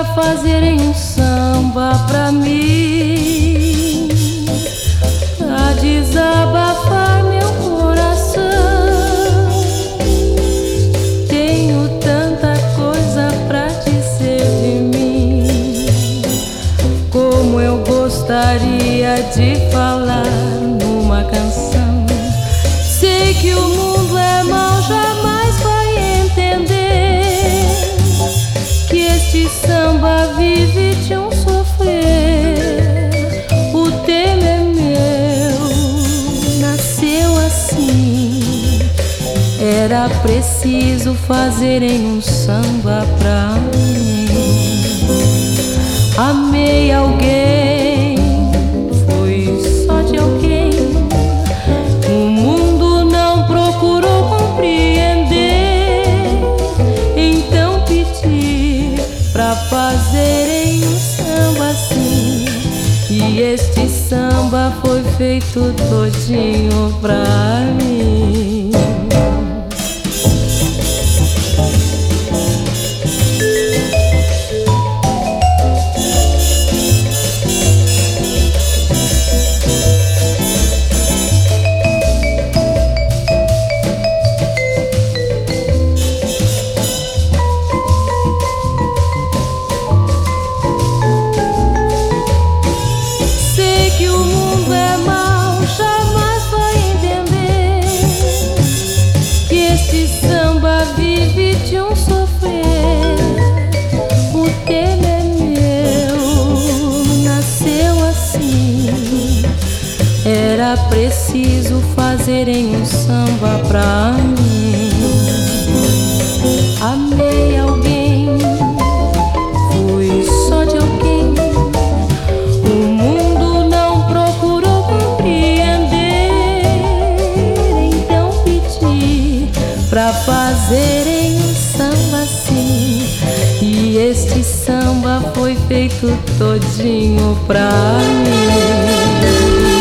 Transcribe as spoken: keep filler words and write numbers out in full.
fazerem um samba pra mim, pra desabafar meu coração. Tenho tanta coisa pra dizer de mim, como eu gostaria de falar numa canção. Sei que o mundo é mau, jamais vai entender que este samba vive de um sofrer. O tema é meu, nasceu assim. Era preciso fazerem um samba pra mim. Amei alguém, foi só de alguém. O mundo não procurou compreender, então pedi pra fazerem um samba assim. E este samba foi feito todinho pra mim. Este samba vive de um sofrer. O tema é meu, nasceu assim. Era preciso fazerem um samba pra mim. Amei alguém, fui só de alguém. O mundo não procurou compreender, então pedi pra fazerem um samba assim. E este samba foi feito todinho pra mim.